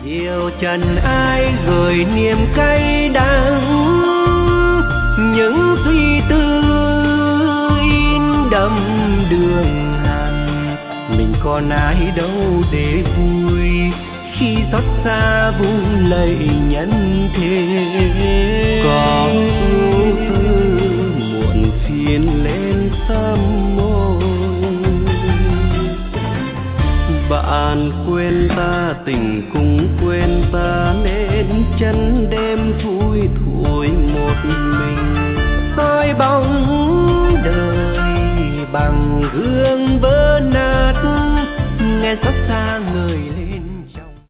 Yêu trần ai gửi niềm cay đắng, những suy tư in đậm đường hàng. Mình còn ai đâu để vui khi xót xa vung lạy nhân thế. Có ưu tư muộn phiền lên sớm môi, bạn quên ta tình cũng quên ta, nên chân đêm thui thủi một mình. Soi bóng đời bằng gương vỡ nát, nghe xót xa